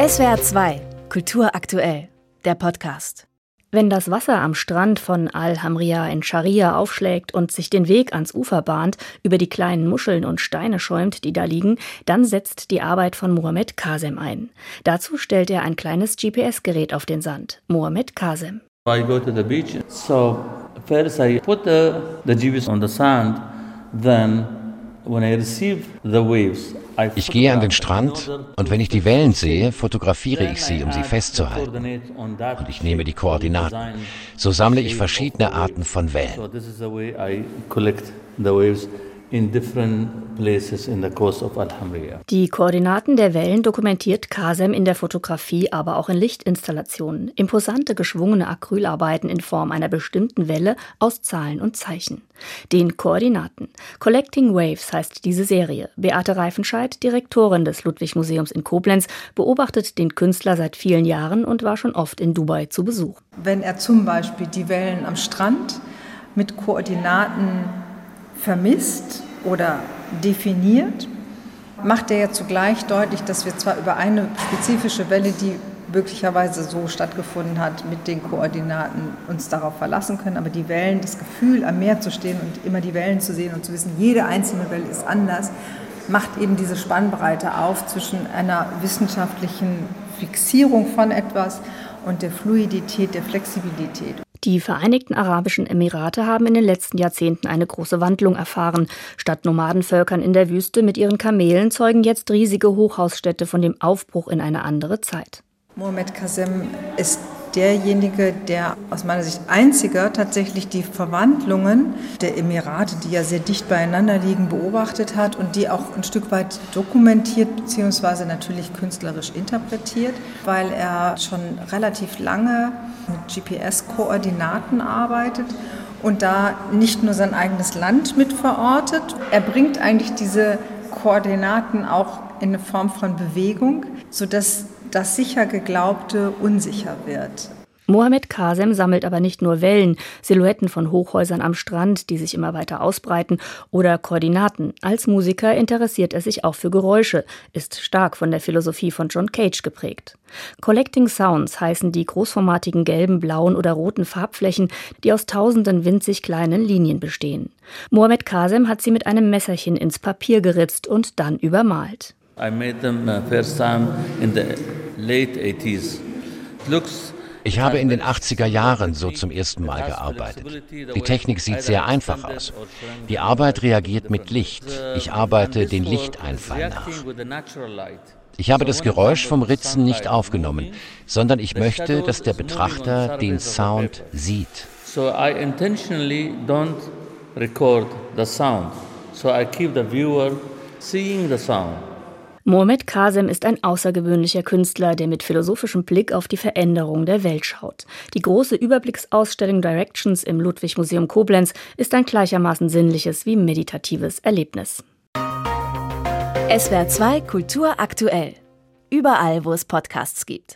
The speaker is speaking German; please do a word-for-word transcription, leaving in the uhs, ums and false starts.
S W R zwei, Kultur aktuell, der Podcast. Wenn das Wasser am Strand von Al-Hamria in Sharjah aufschlägt und sich den Weg ans Ufer bahnt, über die kleinen Muscheln und Steine schäumt, die da liegen, dann setzt die Arbeit von Mohamed Kazem ein. Dazu stellt er ein kleines G P S-Gerät auf den Sand. Mohamed Kazem. I go to the beach, so first I put the, the G P S on the sand, then when I receive the waves, ich gehe an den Strand und wenn ich die Wellen sehe, fotografiere ich sie, um sie festzuhalten. Und ich nehme die Koordinaten. So sammle ich verschiedene Arten von Wellen. Die Koordinaten der Wellen dokumentiert Kazem in der Fotografie, aber auch in Lichtinstallationen. Imposante, geschwungene Acrylarbeiten in Form einer bestimmten Welle aus Zahlen und Zeichen. Den Koordinaten. Collecting Waves heißt diese Serie. Beate Reifenscheid, Direktorin des Ludwig-Museums in Koblenz, beobachtet den Künstler seit vielen Jahren und war schon oft in Dubai zu Besuch. Wenn er zum Beispiel die Wellen am Strand mit Koordinaten vermisst oder definiert, macht er ja zugleich deutlich, dass wir zwar über eine spezifische Welle, die möglicherweise so stattgefunden hat, mit den Koordinaten uns darauf verlassen können, aber die Wellen, das Gefühl, am Meer zu stehen und immer die Wellen zu sehen und zu wissen, jede einzelne Welle ist anders, macht eben diese Spannbreite auf zwischen einer wissenschaftlichen Fixierung von etwas und der Fluidität, der Flexibilität. Die Vereinigten Arabischen Emirate haben in den letzten Jahrzehnten eine große Wandlung erfahren. Statt Nomadenvölkern in der Wüste mit ihren Kamelen zeugen jetzt riesige Hochhausstädte von dem Aufbruch in eine andere Zeit. Mohamed Kazem ist derjenige, der aus meiner Sicht einziger tatsächlich die Verwandlungen der Emirate, die ja sehr dicht beieinander liegen, beobachtet hat und die auch ein Stück weit dokumentiert bzw. natürlich künstlerisch interpretiert, weil er schon relativ lange mit G P S-Koordinaten arbeitet und da nicht nur sein eigenes Land mit verortet. Er bringt eigentlich diese Koordinaten auch in eine Form von Bewegung, sodass das sicher Geglaubte unsicher wird. Mohamed Kazem sammelt aber nicht nur Wellen, Silhouetten von Hochhäusern am Strand, die sich immer weiter ausbreiten, oder Koordinaten. Als Musiker interessiert er sich auch für Geräusche, ist stark von der Philosophie von John Cage geprägt. Collecting Sounds heißen die großformatigen gelben, blauen oder roten Farbflächen, die aus tausenden winzig kleinen Linien bestehen. Mohamed Kazem hat sie mit einem Messerchen ins Papier geritzt und dann übermalt. I made them first time in the late eighties. Looks Ich habe in den achtziger Jahren so zum ersten Mal gearbeitet. Die Technik sieht sehr einfach aus. Die Arbeit reagiert mit Licht. Ich arbeite den Lichteinfall nach. Ich habe das Geräusch vom Ritzen nicht aufgenommen, sondern ich möchte, dass der Betrachter den Sound sieht. So I intentionally don't record the sound. So I keep the viewer seeing the sound. Mohamed Kazem ist ein außergewöhnlicher Künstler, der mit philosophischem Blick auf die Veränderung der Welt schaut. Die große Überblicksausstellung Directions im Ludwig-Museum Koblenz ist ein gleichermaßen sinnliches wie meditatives Erlebnis. S W R zwei Kultur aktuell. Überall, wo es Podcasts gibt.